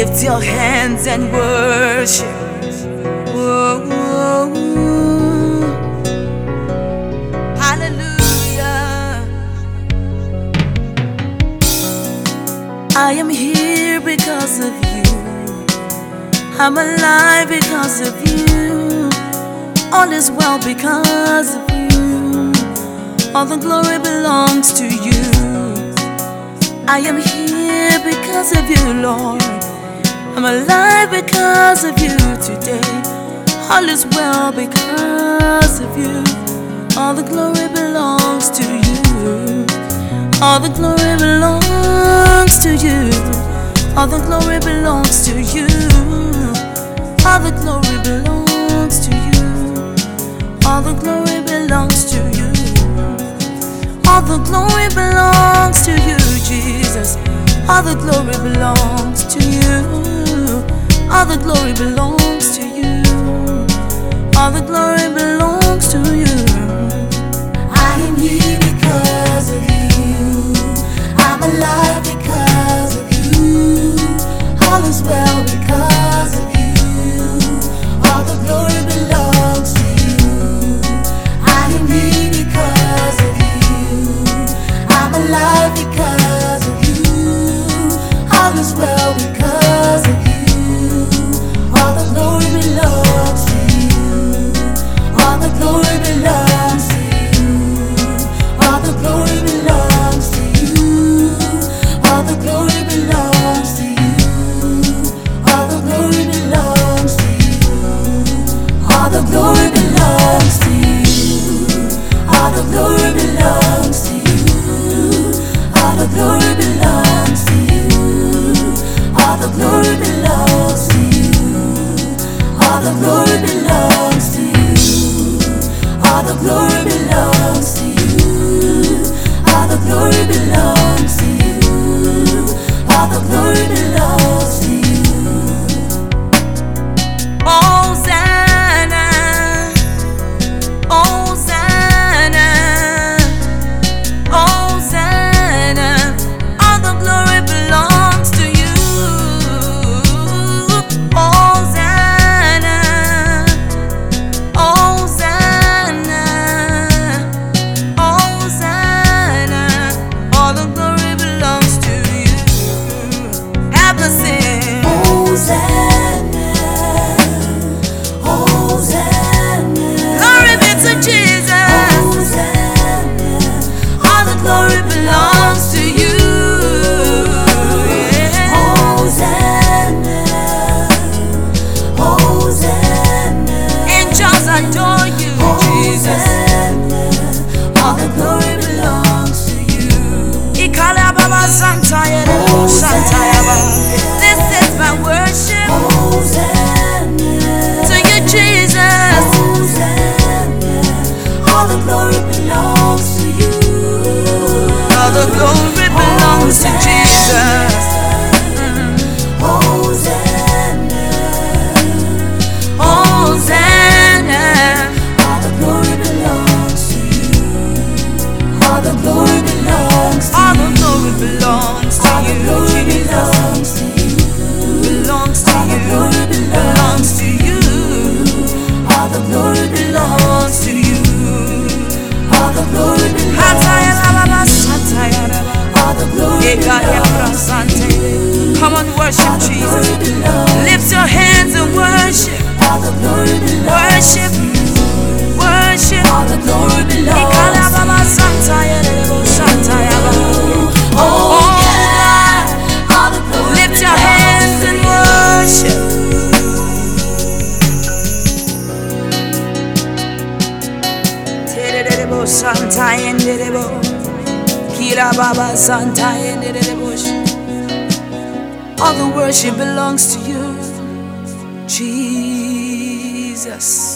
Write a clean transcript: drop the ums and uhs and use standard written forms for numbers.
Lift your hands and worship. Whoa, whoa, whoa. Hallelujah. I am here because of you. I'm alive because of you. All is well because of you. All the glory belongs to you. I am here because of you, Lord. I'm alive because of you today. All is well because of you. All the glory belongs to you. All the glory belongs to you. All the glory belongs to you. All the glory belongs to you. All the glory belongs to you. All the glory belongs to you, Jesus. All the glory belongs to you. All the glory belongs to you. All the glory belongs to you. I am here because of you. I'm alive because of you. All is well because of you. All the glory belongs to you. I am here because of you. I'm alive because of you. All is well because of you. All the glory belongs to you. All the glory belongs to you. All the glory belongs to you. All the glory belongs to you. All the glory belongs to you. All the glory belongs to you. All the glory belongs to you. All the glory belongs to you. All the glory belongs to you. All the glory belongs to you. All the glory belongs to you. All the glory belongs to you. All the glory belongs to you. Hosanna, Hosanna, Hosanna. All the glory belongs to you. Hosanna, Hosanna, Hosanna. All the glory belongs to you. Have a sing. Hosanna, Hosanna. Glory be to Jesus. Hosanna, All the glory belongs to you. Yeah. Hosanna, Hosanna, Angels adore you, Jesus. Hosanna. All the glory belongs to you. Ikala Baba Santaya, Santaya Baba. This is my worship Hosanna, to you, Jesus. Hosanna. All the glory belongs to you. All the glory belongs to Jesus. Hosanna, Hosanna. all the glory belongs to you. All the glory belongs to All you. the glory belongs to All the you, glory Jesus. belongs to you. Belongs to All the you. glory Belongs to you. All the glory Belongs to you. all the glory Hataya belongs. Baba Sataya Baba. All the glory Ekaya belongs. Brasante. Come on, worship All the Jesus. glory belongs. Lift your hands and worship. All the glory belongs. Worship. Worship. All the glory belongs. Ekala Baba Santaya Rebo Santaya Baba. Oh God, all the glory Lift your belongs. hands and worship. Tererebo Santaya Rebo. Kira Baba Santaya Rebo. All the worship belongs to you, Jesus.